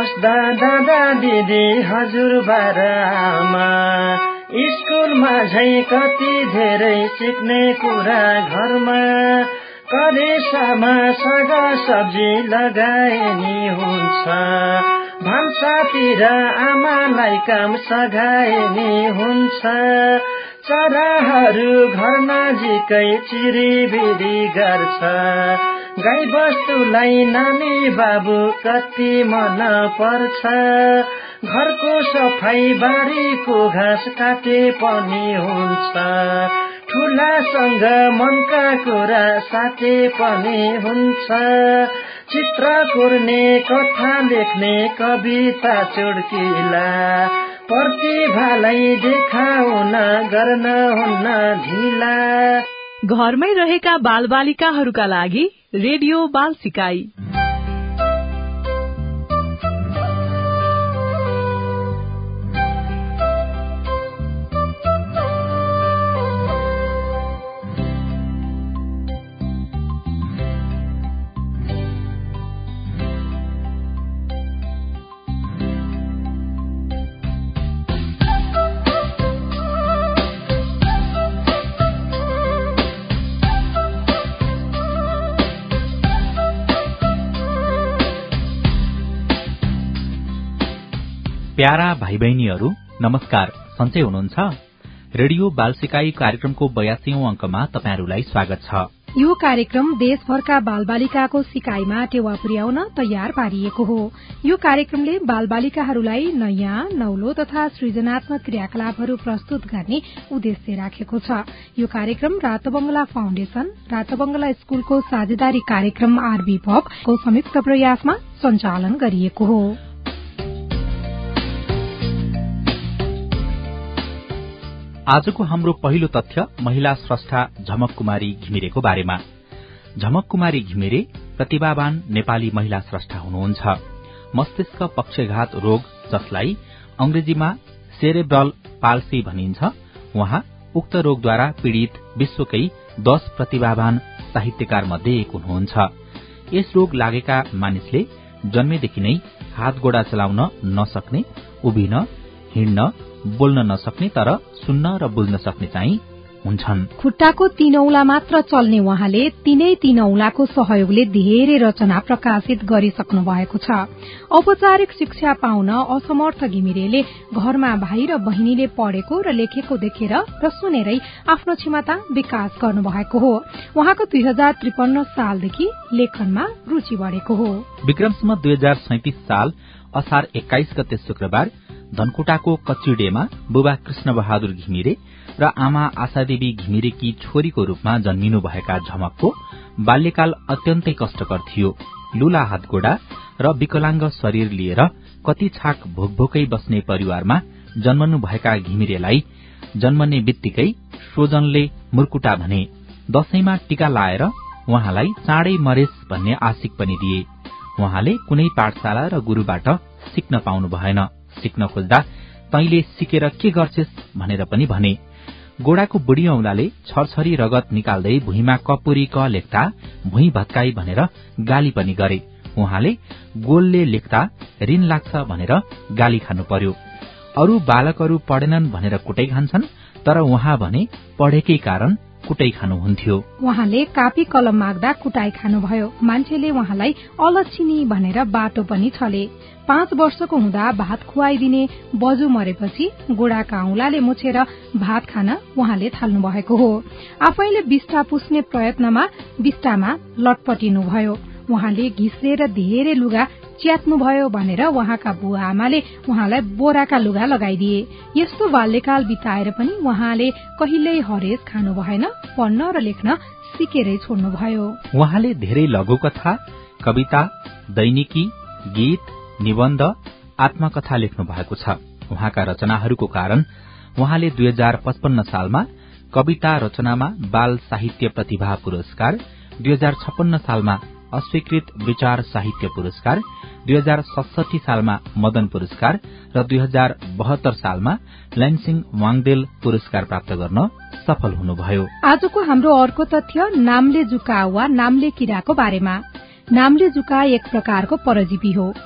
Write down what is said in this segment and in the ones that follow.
बस्दा दादा दिदी हजुरबा र आमा, स्कुलमा झै कति धेरै सिक्ने कुरा घरमा, करेसामा साग सब्जी लगाए नि हुन्छ, भान्सातिर आमालाई काम सघाए नि हुन्छ, चराहरू घर नजिकै चिरिबिरी गर्छ, गाई बस्तुलाई नानी बाबु कति मन पर्छ, घरको सफाई बारीको घाँस काटे पनि हुन्छ, ठुलासँग मनका कुरा साथे पनि हुन्छ, चित्र कोर्ने कथा लेख्ने कविता चुड्किला, प्रतिभालाई देखाउन गर्न हुन्न ढिला। घरमै रहेका बालबालिकाहरूका लागि रेडियो बाल सिकाई। प्यारा भाइ बहिनीहरू नमस्कार, सन्चै हुनुहुन्छ? रेडियो बाल सिकाई कार्यक्रमको 82औं अंकमा तपाईहरुलाई स्वागत छ। यो कार्यक्रम देशभरका बालबालिकाको सिकाइमा टेवा पुर्याउन तयार पारिएको हो। यो कार्यक्रमले बालबालिकाहरूलाई नयाँ, नौलो तथा सृजनात्मक क्रियाकलापहरू प्रस्तुत गर्ने उद्देश्य राखेको छ। यो कार्यक्रम रातोबंगला फाउन्डेशन, रातोबंगला स्कूलको साझेदारी कार्यक्रम आरबी पब को संयुक्त प्रयासमा सञ्चालन गरिएको हो। आजको हाम्रो पहिलो तथ्य महिला स्रष्टा झमक कुमारी घिमिरेको बारेमा। झमक कुमारी घिमिरे प्रतिभावान नेपाली महिला स्रष्टा हुनुहुन्छ। मस्तिष्क पक्षघात रोग, जसलाई अंग्रेजीमा सेरेब्रल पाल्सी भनिन्छ, उहाँ उक्त रोगद्वारा पीड़ित विश्वकै 10 प्रतिभावान साहित्यकार मध्ये एक हुनुहुन्छ। यस रोग लागेका मानिसले जन्मेदेखि नै हात गोडा चलाउन नसक्ने, उभिन, हिँड्न, बोल्न नसक्ने तर सुन्न र बुझ्न सक्ने चाहिँ हुन्छन्। खुट्टाको 3 औंला मात्र चल्ने उहाँले तीनै 3 औंलाको सहयोगले धेरै रचना प्रकाशित गरिसक्नु भएको छ। औपचारिक शिक्षा पाउन असमर्थ घिमिरेले घरमा भाइ र बहिनीले पढेको र लेखेको देखेर र सुनेरै आफ्नो क्षमता विकास गर्नुभएको हो। उहाँको 2053 सालदेखि लेखनमा रुचि बढेको हो। विक्रमसम्म 2037 साल असार 21 गते शुक्रबार धनकुटाको कच्चीडेमा बुबा कृष्ण बहादुर घिमिरे र आमा आशादेवी घिमिरेकी छोरीको रूपमा जन्मिनु भएका झमकको बाल्यकाल अत्यन्तै कष्टकर थियो। लुला हातगोडा र विकलांग शरीर लिएर कति छाक भोकभोकै बस्ने परिवारमा जन्मनु भएका घिमिरेलाई जन्मने बित्तिकै स्वजनले मुर्कुटा भने। दशैंमा टीका लाएर उहाँलाई चाँडै मरेस भन्ने आशिक पनि दिए। उहाँले कुनै पाठशाला र गुरुबाट सिक्न पाउनु भएन। सिक्न खोज्दा तैले सिकेर के गर्छेस् भनेर पनि भने। गोडाको बुढी औंलाले छरछरी रगत निकाल्दै भुइँमा कपुरी क लेख्दा भुइँ भत्काई भनेर गाली पनि गरे। उहाँले गोलले लेख्दा ऋण लाग्छ भनेर गाली खानु पर्यो। अरू बालकहरू पढेनन् भनेर कुटै खान्छन्, तर उहाँ भने पढेकै कारण कुटाई खानुहुन्थ्यो। उहाँले कापी कलम माग्दा कुटाई खानुभयो। मान्छेले उहाँलाई अलक्षिनी भनेर बाटो पनि छले। 5 वर्षको हुँदा भात खुवाइदिने बजु मरेपछि गोडाका औंलाले मुछेर भात खान उहाँले थाल्नु भएको हो। आफैले बिस्टा पुस्ने प्रयत्नमा बिस्टामा लटपटिनुभयो। उहाँले घिस्रेर धेरै लुगा च्यात्नुभयो भनेर उहाँका बुवा आमाले उहाँलाई बोराका लुगा लगाइदिए। यस्तो बाल्यकाल बिताएर पनि उहाँले कहिल्यै हरेस खानु भएन। पढ्न र लेख्न सिकेरै छोड्नुभयो। उहाँले धेरै लघुकथा, कविता, दैनिकी, गीत, निबन्ध, आत्मकथा लेख्नु भएको छ। उहाँका रचनाहरूको कारण उहाँले 2055 सालमा कविता रचनामा बाल साहित्य प्रतिभा पुरस्कार, 2056 सालमा अस्वीकृत विचार साहित्य पुरस्कार, 2067 सालमा मदन पुरस्कार र 2072 सालमा ल्यान्सिङ वाङदेल पुरस्कार प्राप्त गर्न सफल हुनुभयो। आजको हाम्रो अर्को तथ्य नाम्ले जुका वा नाम्ले किराको बारेमा। नाम्ले जुका एक प्रकारको परजीवी हो।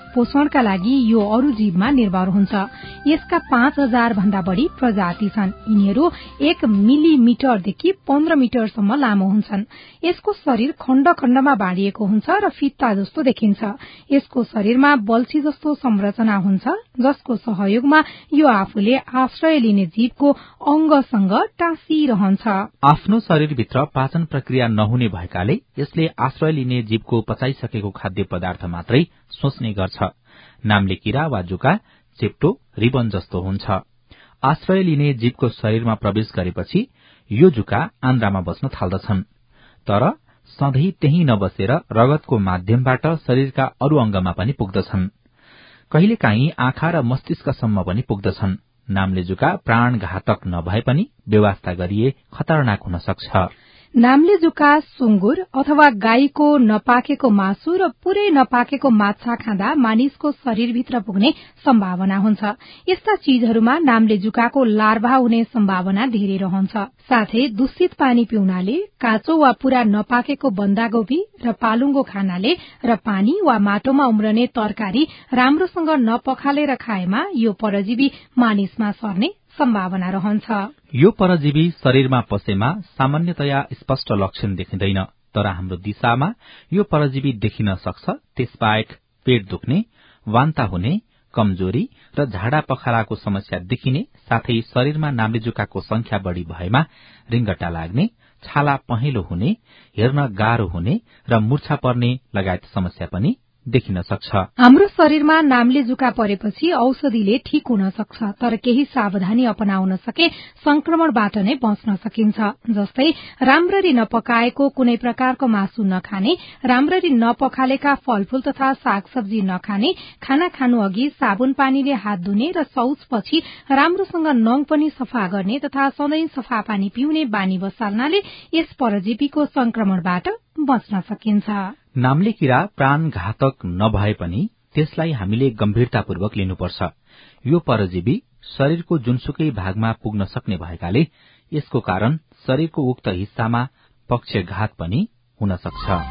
पोषणका लागि यो अरू जीवमा निर्भर हुन्छ। यसका 5000 भन्दा बढ़ी प्रजाति छन्। यिनीहरू 1 मिलिमिटरदेखि 15 मिटरसम्म लामो हुन्छन्। यसको शरीर खण्ड खण्डमा बाँडिएको हुन्छ र फित्ता जस्तो देखिन्छ। यसको शरीरमा बल्छी जस्तो संरचना हुन्छ, जसको सहयोगमा यो आफूले आश्रय लिने जीवको अंगसँग टाँसिरहन्छ। आफ्नो शरीरभित्र पाचन प्रक्रिया नहुने भएकाले यसले आश्रय लिने जीवको पचाइसकेको खाद्य पदार्थ मात्रै सोच्ने गर्छ। नाम्ले कीरा वा जुका चेप्टो रिबन जस्तो हुन्छ। आश्रय लिने जीवको शरीरमा प्रवेश गरेपछि यो जुका आन्द्रामा बस्न थाल्दछन्, तर सधैँ त्यही नबसेर रगतको माध्यमबाट शरीरका अरू अंगमा पनि पुग्दछन्। कहिलेकाहीँ आँखा र मस्तिष्कसम्म पनि पुग्दछन्। नाम्ले जुका प्राणघातक नभए पनि व्यवस्था गरिए खतरनाक हुन सक्छ। नाम्ले जुका सुँगुर अथवा गाईको नपाकेको मासु र पूरै नपाकेको माछा खाँदा मानिसको शरीरभित्र पुग्ने सम्भावना हुन्छ। यस्ता चीजहरूमा नाम्ले जुकाको लार्भा हुने सम्भावना धेरै रहन्छ। साथै दूषित पानी पिउनाले, काँचो वा पूरा नपाकेको बन्दागोभी र पालुङ्गो खानाले र पानी वा माटोमा उम्रने तरकारी राम्रोसँग नपखालेर खाएमा यो परजीवी मानिसमा सर्ने सम्भावना रहन्छ। यो परजीवी शरीरमा पसेमा सामान्यतया स्पष्ट लक्षण देखिँदैन, तर हाम्रो दिशामा यो परजीवी देखिन सक्छ। त्यसबाहेक पेट दुख्ने, वान्ता हुने, कमजोरी र झाडा पखालाको समस्या देखिने, साथै शरीरमा नाम्लेजुकाको संख्या बढ़ी भएमा रिंगटा लाग्ने, छाला पहेँलो हुने, हेर्न गाह्रो हुने र मूर्छा पर्ने लगायत समस्या पनि देखिन सक्छ। हाम्रो शरीरमा नाम्ले जुका परेपछि औषधिले ठीक हुन सक्छ, तर केही सावधानी अपनाउन सके संक्रमणबाट नै बच्न सकिन्छ। जस्तै राम्ररी नपकाएको कुनै प्रकारको मासु नखाने, राम्ररी नपखालेका फलफूल तथा सागसब्जी नखाने, खाना खानु अघि साबुन पानीले हात धुने र शौचपछि राम्रोसँग नङ पनि सफा गर्ने तथा सधैँ सफा पानी पिउने बानी बसाल्नाले यस परजीवीको संक्रमणबाट बच्न सकिन्छ। नाम्ले कीरा प्राणघातक नभए पनि त्यसलाई हामीले गम्भीरतापूर्वक लिनुपर्छ। यो परजीवी शरीरको जुनसुकै भागमा पुग्न सक्ने भएकाले यसको कारण शरीरको उक्त हिस्सामा पक्षघात पनि हुन सक्छ।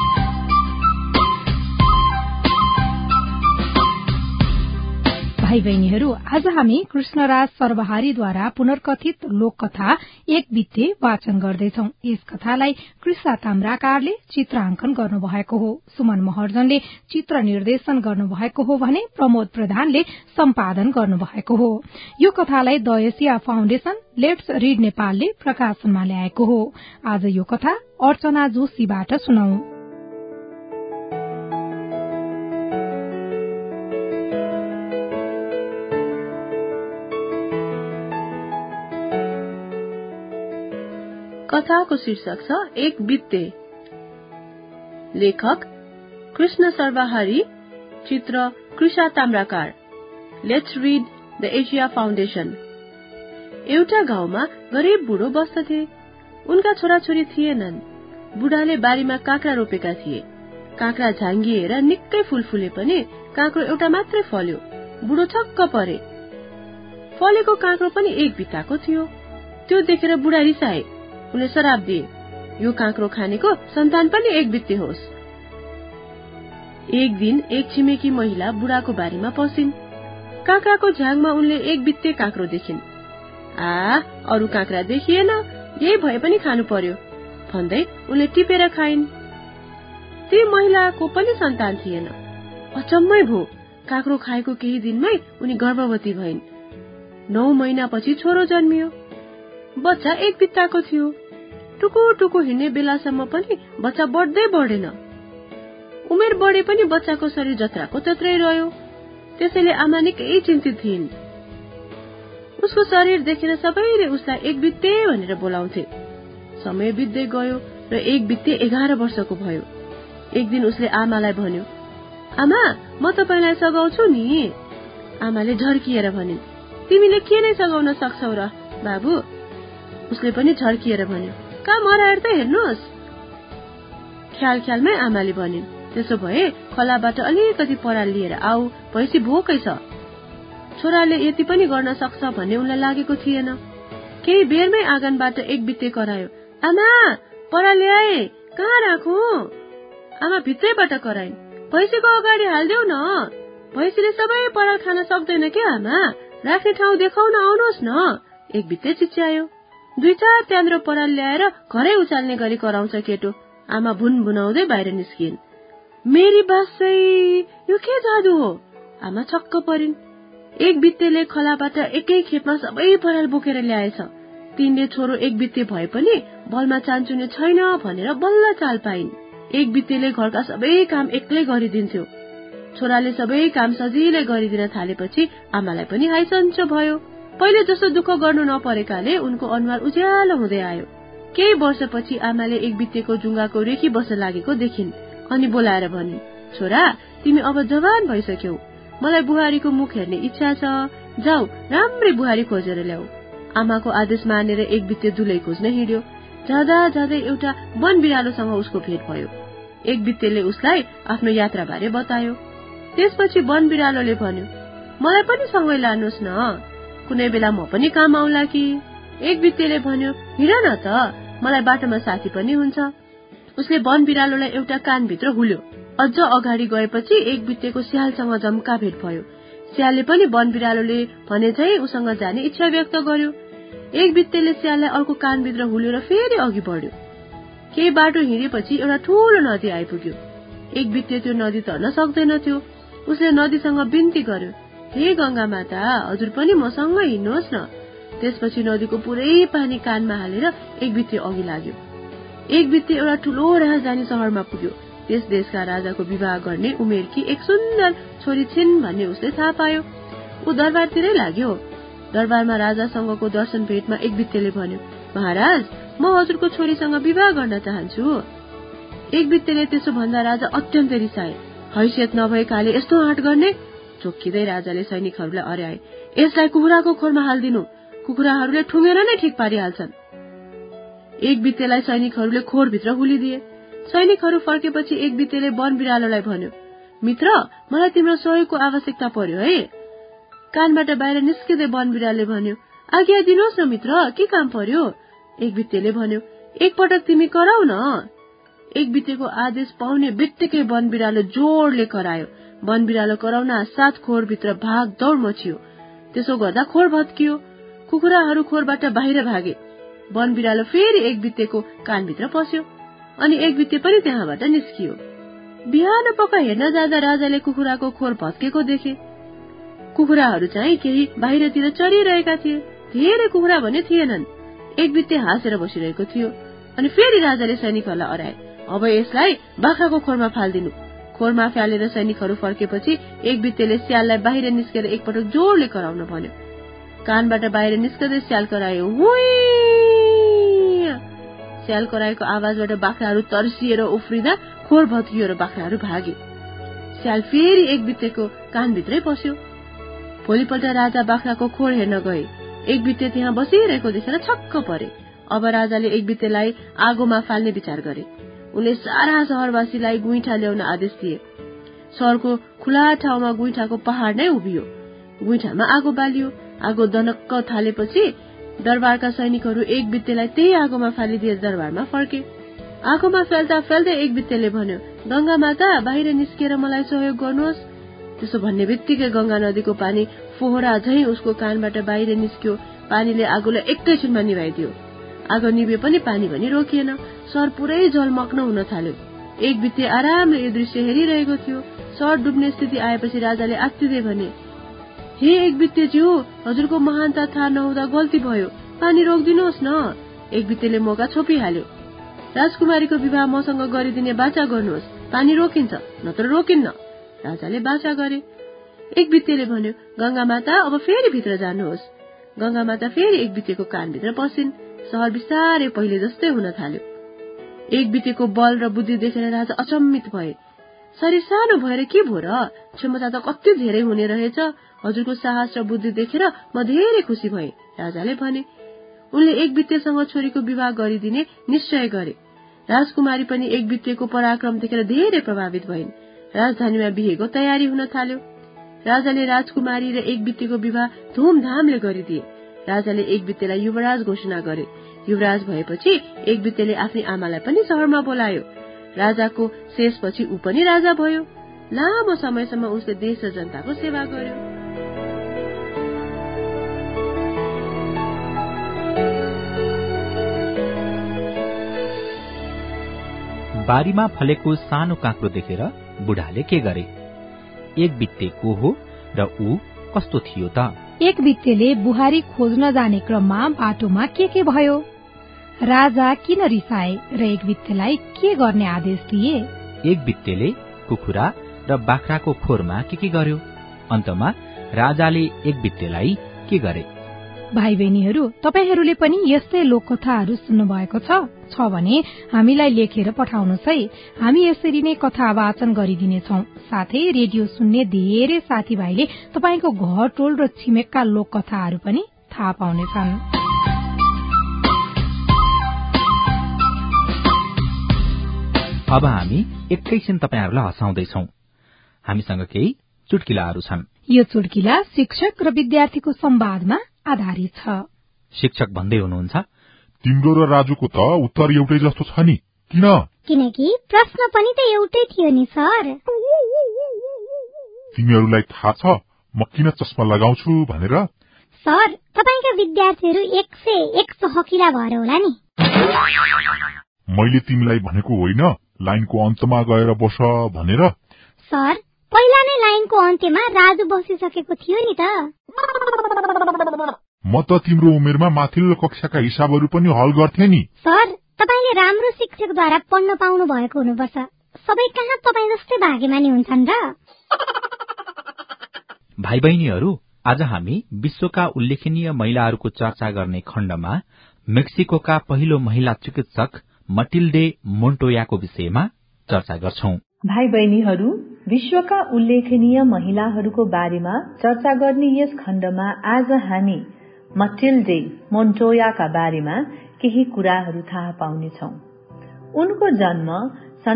भाइ बहिनीहरू, आज हामी कृष्णराज सर्वहारीद्वारा पुनर्कथित लोककथा एक बित्ते वाचन गर्दैछौ। यस कथालाई कृष्णा ताम्राकारले चित्रांकन गर्नुभएको हो। सुमन महर्जनले चित्र निर्देशन गर्नुभएको हो भने प्रमोद प्रधानले सम्पादन गर्नुभएको हो। यो कथालाई the Asia Foundation let's read नेपालले प्रकाशनमा ल्याएको हो। आज यो कथा अर्चना जोशीबाट सुनौ। कथाको शीर्षक छ एक बित्ते। लेखक कृष्ण सर्वहारी, चित्र Krishna Tamrakar. Let's read the Asia Foundation. एउटा गाउँमा गरीब बुढो बस्दथे। उनका छोराछोरी थिएनन्। बुढाले बारीमा काँक्रा रोपेका थिए। काँक्रा झाङ्गिएर निकै फूल फुले पनि काँक्रो एउटा मात्रै फल्यो। बुढो छक्क परे। फलेको काँक्रो पनि एक बित्ताको थियो। त्यो देखेर बुढा रिसाए। उनले श्राप दिए, यो काँक्रो खानेको सन्तान पनि एक बित्ते होस्। एक दिन एक छिमेकी महिला बुढाको बारीमा पसिन्। काँक्राको झाङमा उनले एक बित्ते काँक्रो देखिन्। अरू काँक्रा देखिएन, यही भए पनि खानु पर्यो भन्दै उनले टिपेर खाइन्। ती महिलाको पनि सन्तान थिएन। अचम्मै भो, काँक्रो खाएको केही दिनमै उनी गर्भवती भइन्। 9 महिनापछि छोरो जन्मियो। बच्चा एक बित्ताको थियो। टुकु टुकु हिँड्ने बेलासम्म पनि बच्चा बढ्दै बढेन। उमेर बढे पनि बच्चाको शरीर जत्राको तत्रै रह्यो। त्यसैले आमा निकै चिन्तित थिइन्। उसको शरीर देखेर सबैले उसलाई एक बित्ते भनेर बोलाउँथे। समय बित्दै गयो र एक बित्ते 11 वर्षको भयो। एक दिन उसले आमालाई भन्यो, आमा म तपाईलाई सघाउँछु नि। आमाले झर्किएर भनिन्, तिमीले के नै सघाउन सक्छौ र बाबु। उसले पनि झर्किएर भन्यो, काम हराएर त हेर्नुहोस्। ख्याल ख्यालमै आमाले भनिन्, त्यसो भए खोलाबाट अलिकति पराल लिएर आऊ, भैँसी भोकै छ। छोराले यति पनि गर्न सक्छ भन्ने उनलाई लागेको थिएन। केही बेरमै आँगनबाट एक बित्ते करायो, आमा पराल ल्याए, कहाँ राखौं? आमा भित्रैबाट कराइन्, भैँसीको अगाडि हालिदेऊ न। भैँसीले सबै पराल खान सक्दैन के आमा, राख्ने ठाउँ देखाउन आउनुहोस् न, एक भित्ते चिच्यायो। 2-4 त्यान्द्रो पराल ल्याएर घरै उचाल्ने गरी कराउँछ केटो। आमा भुनभुनाउँदै बाहिर निस्किन्। मेरी बासै, यो के जादु हो? आमा छक्क परिन्। एक भित्तेले खलाबाट एकै खेपमा सबै पराल बोकेर ल्याएछ। तिनले छोरो एक भित्ते भए पनि बलमा चान्चुने छैन भनेर बल्ल चाल पाइन्। एक भित्तेले घरका सबै काम एक्लै गरिदिन्थ्यो। छोराले सबै काम सजिलै गरिदिन थालेपछि आमालाई पनि हाइसन्चो भयो। पहिले जस्तो दुःख गर्नु नपरेकाले उनको अनुहार उज्यालो हुँदै आयो। केही वर्षपछि आमाले एक भित्तेको जुङ्गाको रेखी बस्न लागेको देखिन् अनि बोलाएर भनिन्, छोरा तिमी अब जवान भइसक्यौ, मलाई बुहारीको मुख हेर्ने इच्छा छ, जाऊ राम्रै बुहारी खोजेर ल्याऊ। आमाको आदेश मानेर एक भित्ते दुलै खोज्न हिँड्यो। जाँदा जाँदै एउटा वन बिरालोसँग उसको भेट भयो। एक भित्तेले उसलाई आफ्नो यात्रा बारे बतायो। त्यसपछि वन बिरालोले भन्यो, मलाई पनि सँगै लानुहोस् न, कुनै बेला म पनि काम आउला कि। एक भित्तेले भन्यो, हिँड न त, मलाई बाटोमा साथी पनि हुन्छ। उसले वन बिरालोलाई एउटा कानभित्र हुल्यो। अझ अगाडि गएपछि एक भित्तेको स्यालसँग जम्का भेट भयो। स्यालले पनि वन बिरालोले भने चाहिँ उसँग जाने इच्छा व्यक्त गर्यो। एक भित्तेले स्याललाई अर्को कानभित्र हुल्यो र फेरि अघि बढ्यो। केही बाटो हिँडेपछि एउटा ठूलो नदी आइपुग्यो। एक भित्ते त्यो नदी तर्न सक्दैनथ्यो। उसले नदीसँग बिन्ती गर्यो, हे गंगा माता, हजुर पनि मसँग हिँड्नुहोस् न। त्यसपछि नदीको पुरै पानी कानमा हालेर एक भित्ते अघि लाग्यो। एक भित्ते एउटा ठूलो राजधानी शहरमा पुग्यो। त्यस देशका राजाको विवाह गर्ने उमेरकी एक सुन्दर छोरी छिन् भन्ने उसले थाहा पायो। ऊ दरबारतिरै लाग्यो। दरबारमा राजासँगको दर्शन भेटमा एक भित्तेले भन्यो, महाराज, म हजुरको छोरीसँग विवाह गर्न चाहन्छु। एक भित्तेले त्यसो भन्दा राजा अत्यन्तै रिसाए। हैसियत नभएकाले यस्तो आँट गर्ने? चोक्किँदै राजाले सैनिकहरूलाई अर्याए, यसलाई कुखुराको खोरमा हालिदिनु, कुखुराहरूले ठुङ्गेर नै ठिक पारिहाल्छन्। एक भित्तेलाई सैनिकहरूले खोरभित्र हुलिदिए। सैनिकहरू फर्केपछि एक भित्तेले वन बिरालोलाई भन्यो, मित्र, मलाई तिम्रो सहयोगको आवश्यकता पर्यो है। कानबाट बाहिर निस्किँदै वन बिरालोले भन्यो, आज्ञा दिनुहोस् न मित्र, के काम पर्यो? एक भित्तेले भन्यो, एकपटक तिमी कराउ न। एक भित्तेको आदेश पाउने बित्तिकै वन बिरालो जोडले करायो। वन बिरालो कराउन साथ खोरभित्र भाग दौड मचियो। त्यसो गर्दा खोर भत्कियो। कुखुराहरू खोरबाट बाहिर भागे। वन बिरालो फेरि एक भित्तेको कानभित्र पस्यो अनि एक भित्ते पनि त्यहाँबाट निस्कियो। बिहान पख हेर्न जाँदा राजाले कुखुराको खोर भत्केको देखे। कुखुराहरू चाहिँ केही बाहिरतिर चरिरहेका थिए। धेरै कुखुरा भने थिएनन्। एक भित्ते हाँसेर बसिरहेको थियो। अनि फेरि राजाले सैनिकहरूलाई अराए, अब यसलाई बाख्राको खोरमा फालिदिनु। खोरमा फालेर सैनिकहरू फर्केपछि एक भित्तेले स्याललाई बाहिर निस्केर एकपटक जोडले कराउन भन्यो। कानबाट बाहिर निस्कदै स्याल करायो, हुई। स्याल कराएको आवाजबाट बाख्राहरू तर्सिएर उफ्रिँदा खोर भत्कियो र बाख्राहरू भागे। स्याल फेरि एक भित्तेको कानभित्रै पस्यो। भोलिपल्ट राजा बाख्राको खोर हेर्न गए। एक भित्ते त्यहाँ बसिरहेको देखेर छक्क परे। अब राजाले एक भित्तेलाई आगोमा फाल्ने विचार गरे। उनले सारा शहरवासीलाई गुइठा ल्याउन आदेश दिए। शहरको खुला ठाउँमा गुइठाको पहाड नै उभियो। गुइठामा आगो बालियो। आगो दनक्क थालेपछि दरबारका सैनिकहरू एक भित्तेलाई त्यही आगोमा फालिदिए दरबारमा फर्के। आगोमा फैल्दा फैल्दै एक भित्तेले भन्यो, गंगा माता, बाहिर निस्केर मलाई सहयोग गर्नुहोस्। त्यसो भन्ने बित्तिकै गंगा नदीको पानी फोहरा झैं उसको कानबाट बाहिर निस्क्यो। पानीले आगोलाई एकैछिनमा निभाइदियो। आगो निभे पनि पानी भनी रोकिएन। शहर पुरै जलमग्न हुन थाल्यो। एक भित्ते आरामले यो दृश्य हेरिरहेको थियो। शहर डुब्ने स्थिति आएपछि राजाले आत्तिँदै भने, हे एक भित्तेज्यू, हजुरको महानता थाहा नहुँदा गल्ती भयो, पानी रोकिदिनुहोस् न। एक भित्तेले मौका छोपिहाल्यो। राजकुमारीको विवाह मसँग गरिदिने बाचा गर्नुहोस्, पानी रोकिन्छ, नत्र रोकिन्न। राजाले बाचा गरे। एक भित्तेले भन्यो, गंगा माता, अब फेरि भित्र जानुहोस्। गंगा माता फेरि एक भित्तेको कानभित्र पसिन्। शहर बिस्तारै पहिले जस्तै हुन थाल्यो। एक भित्तेको बल र बुद्धि देखेर राजा अचम्मित भए। शरीर सानो भएर के भो र, क्षमता त कति धेरै हुने रहेछ। हजुरको साहस र बुद्धि देखेर म धेरै खुसी भए। राजाले भने। उनले एक भित्तेसँग छोरीको विवाह गरिदिने निश्चय गरे। राजकुमारी पनि एक भित्तेको पराक्रम देखेर धेरै प्रभावित भइन्। राजधानीमा बिहेको तयारी हुन थाल्यो। राजाले राजकुमारी र एक भित्तेको विवाह धुमधामले गरिदिए। राजाले एक भित्तेलाई युवराज घोषणा गरे। युवराज भएपछि एक भित्तेले आफ्नी आमालाई पनि शहरमा बोलायो। राजाको शेषपछि ऊ पनि राजा भयो। लामो समयसम्म उसले देश र जनताको सेवा गर्यो। बारीमा फलेको सानो काँक्रो देखेर बुढाले के गरे? एक बित्ते को हो र ऊ कस्तो थियो त? एक बित्तेले बुहारी खोज्न जाने क्रममा बाटोमा के भयो? राजा किन रिसाए र एक बित्तेलाई के गर्ने आदेश दिए? एक बित्तेले कुखुरा र बाख्राको खोरमा के गर्यो? अन्तमा राजाले एक बित्तेलाई के गरे? भाइ बहिनीहरू, तपाईहरूले पनि यस्तै लोककथाहरू सुन्नु भएको छ भने हामीलाई लेखेर पठाउनुहोस् है। हामी यसरी नै कथा वाचन गरिदिनेछौं। साथै रेडियो सुन्ने धेरै साथीभाइले तपाईको घर टोल र छिमेकका लोककथाहरू पनि थाहा पाउनेछन्। अब हामी एकैछिन तपाईहरुलाई हँसाउँदैछौं। हामीसँग केही चुटकिलाहरू छन्। यो चुटकिला शिक्षक र विद्यार्थीको संवादमा आधारित छ। शिक्षक भन्दै हुनुहुन्छ, तिम्रो र राजुको त उत्तर एउटै जस्तो छ नि, किन? किनकि प्रश्न पनि त एउटै थियो नि सर। तिमीहरूलाई थाहा छ म किन चस्मा लगाउँछु भनेर? सर, तपाईका विद्यार्थीहरू 101 चहकिला भएर होला नि। मैले तिमीलाई भनेको होइन लाइनको अन्तमा गएर बस भनेर? सर, पहिला नै लाइनको अन्त्यमा राजु बसिसकेको थियो नि त। म त तिम्रो उमेरमा माथिल्लो कक्षाका हिसाबहरू पनि हल गर्थे नि। सर, तपाईले राम्रो शिक्षकद्वारा पढ्न पाउनु भएको हुनुपर्छ। सबै कहाँ तपाई जस्तै भाग्यमानी हुन्छन् र? भाइ बहिनीहरू, आज हामी विश्वका उल्लेखनीय महिलाहरूको चर्चा गर्ने खण्डमा मेक्सिकोका पहिलो महिला चिकित्सक मटिल्डे मोन्टोयाको विषयमा चर्चा गर्छौं। भाइ बहिनीहरू, विश्वका उल्लेखनीय महिलाहरूको बारेमा चर्चा गर्ने यस खण्डमा आज हामी मटिल्डे मोन्टोयाका बारेमा केही कुराहरू थाहा पाउनेछौं। उनको जन्म सन्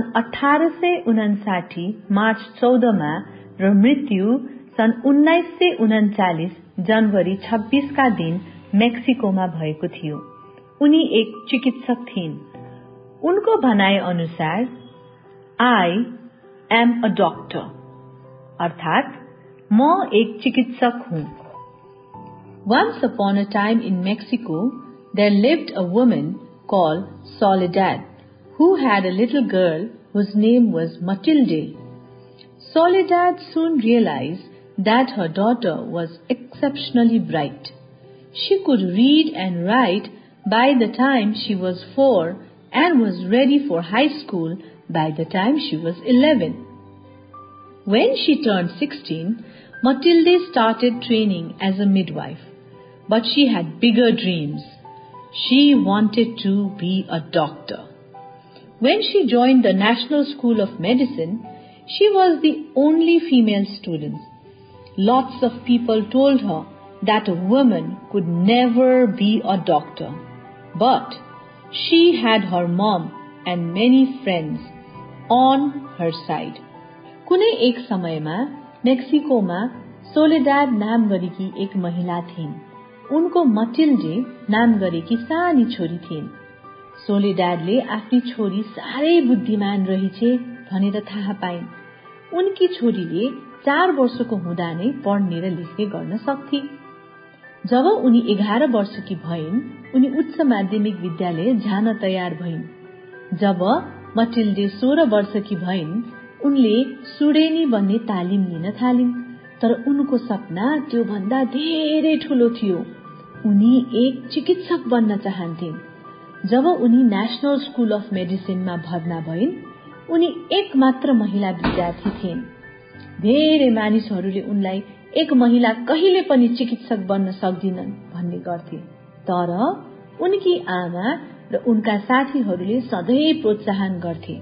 1859 मार्च 14 मा र मृत्यु सन् 1939 जनवरी 26 का दिन मेक्सिकोमा भएको थियो। उनी एक चिकित्सक थिइन्। उनको भनाइ अनुसार I am a doctor, अर्थात म एक चिकित्सक हुँ। Once upon a time in Mexico, there lived a woman called Soledad, who had a little girl whose name was Matilde. Soledad soon realized that her daughter was exceptionally bright. She could read and write by the time she was 4 and was ready for high school by the time she was 11. When she turned 16, Matilde started training as a midwife. But she had bigger dreams. She wanted to be a doctor. When she joined the National School of Medicine, she was the only female student. Lots of people told her that a woman could never be a doctor. But she had her mom and many friends on her side. कुनै एक समयमा मेक्सिकोमा सोलेडाड नाम गरेकी एक महिला थिइन्। उनको मटिल्डे नाम गरेकी सानी छोरी थिइन्। सोलेडाडले आफ्नी छोरी साह्रै बुद्धिमान रहिछे भनेर थाहा पाइन्। उनकी छोरीले 4 वर्षको हुँदा नै पढ्ने र लेख्ने गर्न सक्थे। जब उनी 11 वर्षकी भइन्, उनी उच्च माध्यमिक विद्यालय जान तयार भइन्। जब मटिल्डे 16 वर्षकी भइन्, उनले सुडेनी बन्ने तालिम लिन थालिन्। तर उनको सपना त्यो भन्दा धेरै ठूलो थियो। उनी एक चिकित्सक बन्न चाहन्थिन्। जब उनी नेशनल स्कूल अफ मेडिसिनमा भर्ना भइन्, उनी एकमात्र महिला विद्यार्थी थिइन्। धेरै मानिसहरूले उनलाई एक महिला कहिले पनि चिकित्सक बन्न सक्दिनन् भन्ने गर्थे। तर उनकी आमा र उनका साथीहरूले सधैँ प्रोत्साहन गर्थे।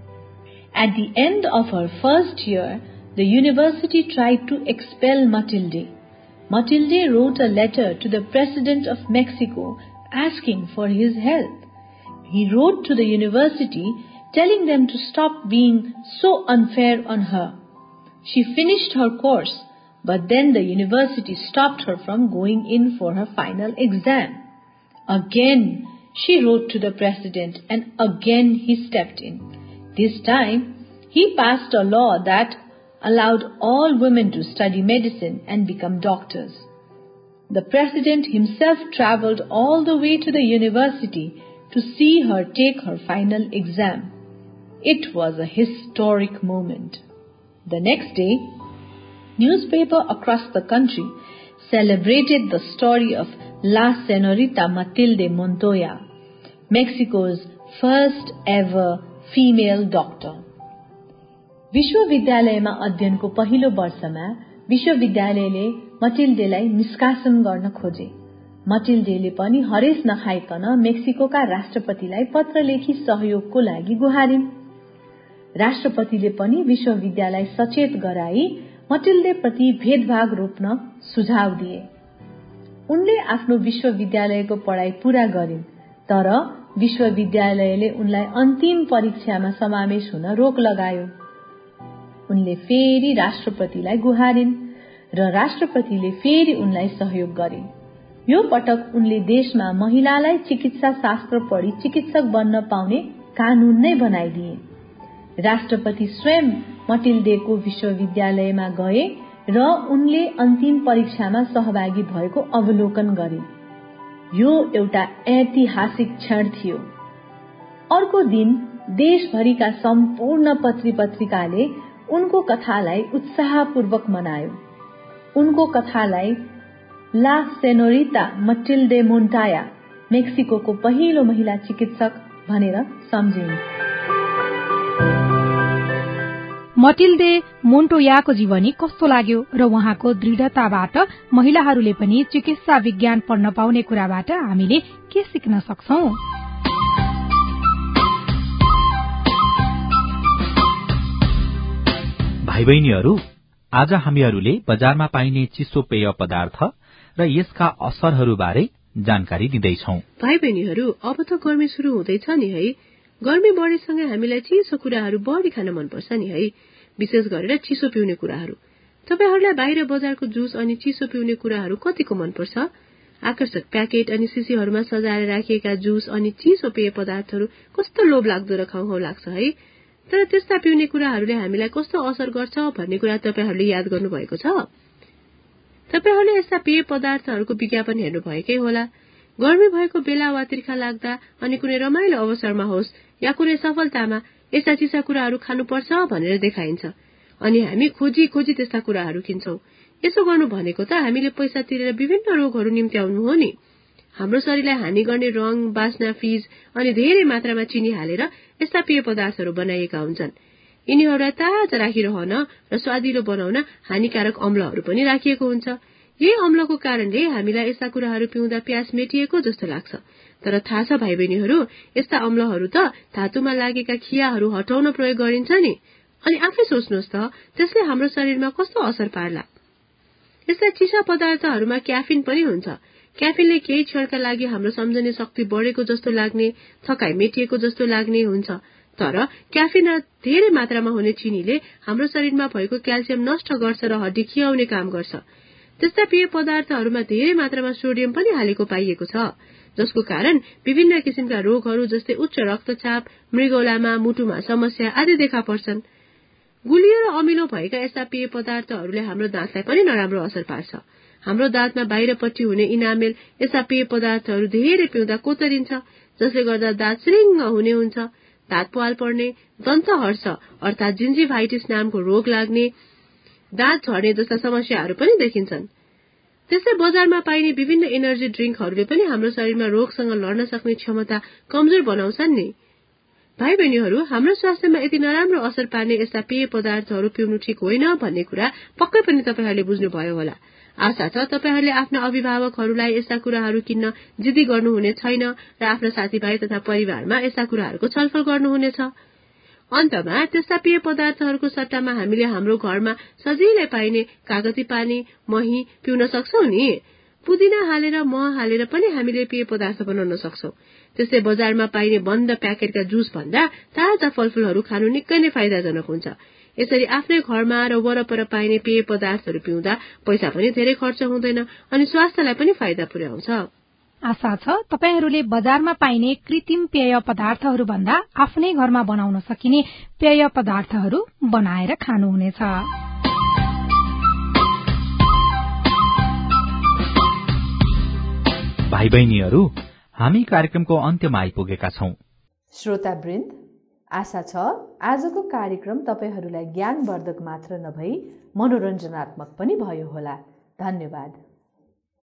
At the end of her first year, the university tried to expel Matilde. Matilde wrote a letter to the President of Mexico asking for his help. He wrote to the university telling them to stop being so unfair on her. She finished her course, but then the university stopped her from going in for her final exam. Again, she wrote to the president and again he stepped in. This time, he passed a law that allowed all women to study medicine and become doctors. The president himself traveled all the way to the university to see her take her final exam. It was a historic moment. The next day, newspapers across the country celebrated the story of La Señorita Matilde Montoya, Mexico's first ever female doctor. विश्वविद्यालयमा अध्ययनको पहिलो वर्षमा विश्वविद्यालयले मटिल्डेलाई निष्कासन गर्न खोजे। मटिल्डेले पनि हरेस नखाइकन मेक्सिकोका राष्ट्रपतिलाई पत्र लेखी सहयोगको लागि गुहारिन्। राष्ट्रपतिले पनि विश्वविद्यालय सचेत गराई मटिल्डे प्रति भेदभाव रोप्न सुझाव दिए। उनले आफ्नो विश्वविद्यालयको पढाइ पूरा गरिन्, तर विश्वविद्यालयले उनलाई अन्तिम परीक्षामा समावेश हुन रोक लगायो। उनले फेरि राष्ट्रपतिलाई गुहारिन् र राष्ट्रपतिले फेरि उनलाई सहयोग गरे। यो पटक उनले देशमा महिलालाई चिकित्सा शास्त्र पढी चिकित्सक बन्न पाउने कानून नै बनाइदिए। राष्ट्रपति स्वयं मटिल्डेको विश्वविद्यालयमा गए र उनले अन्तिम परीक्षामा सहभागी भएको अवलोकन गरे। यो एउटा ऐतिहासिक क्षण थियो। अर्को दिन देशभरिका सम्पूर्ण पत्रिकाले उनको कथालाई उत्साहपूर्वक मनायो। उनको कथालाई ला सेनोरिता मटिल्डे मोन्टाया, मेक्सिकोको पहिलो महिला चिकित्सक भनेर सम्झिन्। मटिल्डे मोन्टोयाको जीवनी कस्तो लाग्यो र उहाँको दृढताबाट महिलाहरूले पनि चिकित्सा विज्ञान पढ्न पाउने कुराबाट हामीले के सिक्न सक्छौं? भाइ बहिनीहरू, आज हामीहरूले बजारमा पाइने चिसो पेय पदार्थ र यसका असरहरूबारे जानकारी दिँदैछौ। भाइ बहिनीहरू, अब त गर्मी सुरु हुँदैछ नि है। गर्मी बढेसँगै हामीलाई चिसो कुराहरू बढी खान मनपर्छ नि है, विशेष गरेर चिसो पिउने कुराहरू। तपाईहरुलाई बाहिर बजारको जुस अनि चिसो पिउने कुराहरू कतिको मनपर्छ? आकर्षक प्याकेट अनि शिशीहरूमा सजाएर राखिएका जुस अनि चिसो पेय पदार्थहरू कस्तो लोभ लाग्दो र खाउ लाग्छ है। तर त्यस्ता पिउने कुराहरूले हामीलाई कस्तो असर गर्छ भन्ने कुरा तपाईहरुले याद गर्नुभएको छ? तपाईहरुले यस्ता पेय पदार्थहरूको विज्ञापन हेर्नु भएकै होला। गर्मी भएको बेला वा तिर्खा लाग्दा अनि कुनै रमाइलो अवसरमा होस् या कुनै सफलतामा यस्ता चिसा कुराहरू खानुपर्छ भनेर देखाइन्छ अनि हामी खोजी त्यस्ता कुराहरू किन्छौं। यसो गर्नु भनेको त हामीले पैसा तिरेर विभिन्न रोगहरू निम्त्याउनु हो नि। हाम्रो शरीरलाई हानि गर्ने रंग, बास्ना, फिज अनि धेरै मात्रामा चिनी हालेर यस्ता पेय पदार्थहरू बनाइएका हुन्छन्। यिनीहरूलाई ताजा राखिरहन र स्वादिलो बनाउन हानिकारक अम्लहरू पनि राखिएको हुन्छ। यही अम्लको कारणले हामीलाई यस्ता कुराहरू पिउँदा प्यास मेटिएको जस्तो लाग्छ। तर थाहा छ भाइ बहिनीहरू, यस्ता अम्लहरू त धातुमा लागेका खियाहरू हटाउन प्रयोग गरिन्छ नि। अनि आफै सोच्नुहोस् त, त्यसले हाम्रो शरीरमा कस्तो असर पार्ला। यस्ता चिसा पदार्थहरूमा क्याफिन पनि हुन्छ। क्याफिनले केही क्षणका लागि हाम्रो सम्झने शक्ति बढेको जस्तो लाग्ने, थकाइ मेटिएको जस्तो लाग्ने हुन्छ। तर क्याफिन र धेरै मात्रामा हुने चिनीले हाम्रो शरीरमा भएको क्याल्सियम नष्ट गर्छ र हड्डी खियाउने काम गर्छ। त्यस्ता पेय पदार्थहरूमा धेरै मात्रामा सोडियम पनि हालेको पाइएको छ, जसको कारण विभिन्न किसिमका रोगहरू जस्तै उच्च रक्तचाप, मृगौलामा, मुटुमा समस्या आदि देखा पर्छन्। गुलियो र अमिलो भएका यस्ता पेय पदार्थहरूले हाम्रो दाँतलाई पनि नराम्रो असर पार्छ। हाम्रो दाँतमा बाहिरपट्टि हुने इनामेल यस्ता पेय पदार्थहरू धेरै पिउँदा कोतरिन्छ, जसले गर्दा दाँत श्रृङ्ग हुने हुन्छ, दाँत पाल पर्ने, दन्त हर्ष अर्थात जिन्जिभाइटिस नामको रोग लाग्ने, दाँत झर्ने जस्ता समस्याहरू पनि देखिन्छन्। त्यसै बजारमा पाइने विभिन्न एनर्जी ड्रिङ्कहरूले पनि हाम्रो शरीरमा रोगसँग लड्न सक्ने क्षमता कमजोर बनाउँछन् नि। भाइ बहिनीहरू, हाम्रो स्वास्थ्यमा यति नराम्रो असर पार्ने यस्ता पेय पदार्थहरू पिउनु ठिक होइन भन्ने कुरा पक्कै पनि तपाईहरूले बुझ्नुभयो होला। आशा छ तपाईहरूले आफ्ना अभिभावकहरूलाई यस्ता कुराहरू किन्न जिद्दी गर्नुहुने छैन र आफ्ना साथीभाइ तथा परिवारमा यस्ता कुराहरूको छलफल गर्नुहुनेछ। अन्तमा त्यस्ता पेय पदार्थहरूको सट्टामा हामीले हाम्रो घरमा सजिलै पाइने कागती पानी, मही पिउन सक्छौं नि। पुदिना हालेर मह हालेर पनि हामीले पेय पदार्थ बनाउन सक्छौं। त्यस्तै बजारमा पाइने बन्द प्याकेटका जुस भन्दा ताजा फलफूलहरू खानु निकै नै फाइदाजनक हुन्छ। यसरी आफ्नै घरमा र वरपर पाइने पेय पदार्थहरू पिउँदा पैसा पनि धेरै खर्च हुँदैन अनि स्वास्थ्यलाई पनि फाइदा पुर्याउँछ। आशा छ तपाईहरूले बजारमा पाइने कृत्रिम पेय पदार्थहरू भन्दा आफ्नै घरमा बनाउन सकिने पेय पदार्थहरू बनाएर खानुहुनेछ। भाइ बहिनीहरू, हामी कार्यक्रमको अन्त्यमा आइपुगेका छौं। श्रोतावृन्द, आशा छ आजको कार्यक्रम तपाईहरूलाई ज्ञानवर्धक मात्र नभई मनोरञ्जनात्मक पनि भयो होला। धन्यवाद।